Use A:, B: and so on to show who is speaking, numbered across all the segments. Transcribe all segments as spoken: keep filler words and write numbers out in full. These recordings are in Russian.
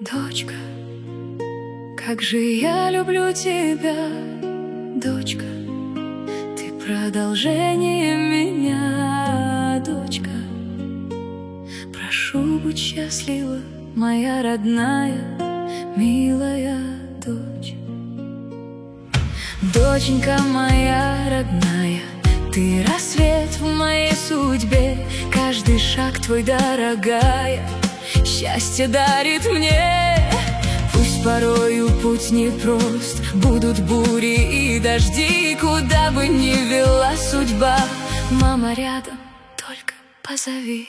A: Дочка, как же я люблю тебя, дочка, ты продолжение меня, дочка. Прошу, будь счастлива, моя родная, милая дочь. Доченька моя родная, ты рассвет в моей судьбе, каждый шаг твой, дорогая, счастье дарит мне. Пусть порою путь непрост, будут бури и дожди, куда бы ни вела судьба, мама рядом, только позови.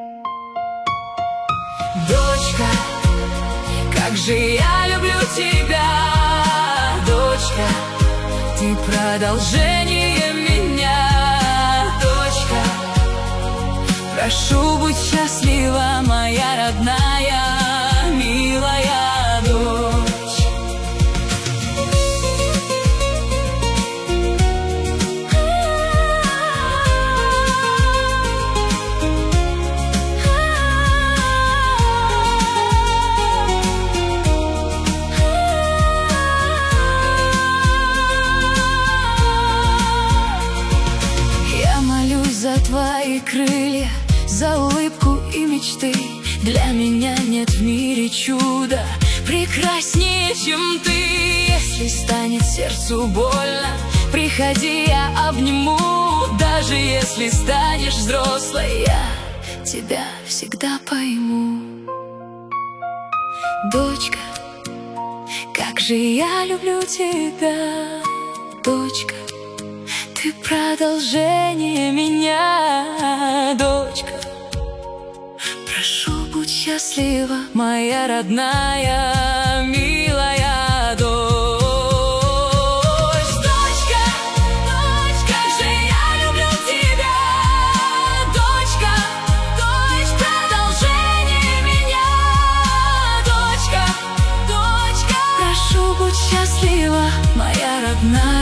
A: Дочка, как же я люблю тебя, дочка, ты продолжение меня, дочка. Прошу, будь счастлива, моя родная, милая дочь. Я молюсь за твои крылья, за улыбку и мечты. Для меня нет в мире чуда прекраснее, чем ты. Если станет сердцу больно, приходи, я обниму. Даже если станешь взрослой, я тебя всегда пойму. Дочка, как же я люблю тебя, дочка, ты продолжение меня, дочка. Прошу, будь счастлива, моя родная, милая дочь. Дочка, дочка, как же я люблю тебя, дочка, дочь, продолжение меня, дочка, дочка. Прошу, будь счастлива, моя родная.